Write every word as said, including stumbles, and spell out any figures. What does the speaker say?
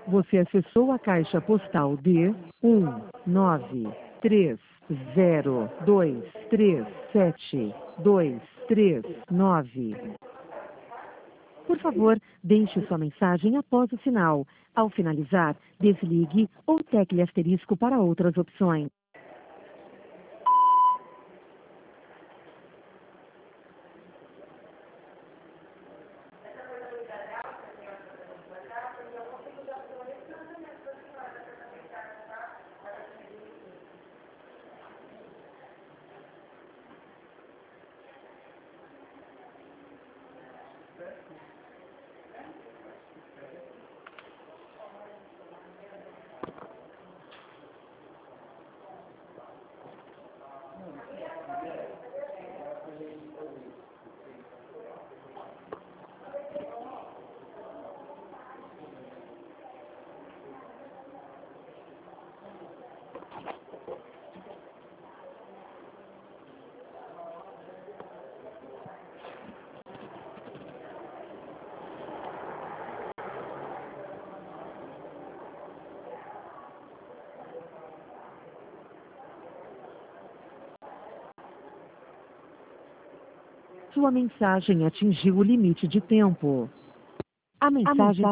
Você acessou a caixa postal de um nove três zero dois três sete dois três nove. Por favor, deixe sua mensagem após o sinal. Ao finalizar, desligue ou tecle asterisco para outras opções. Sua mensagem atingiu o limite de tempo. A mensagem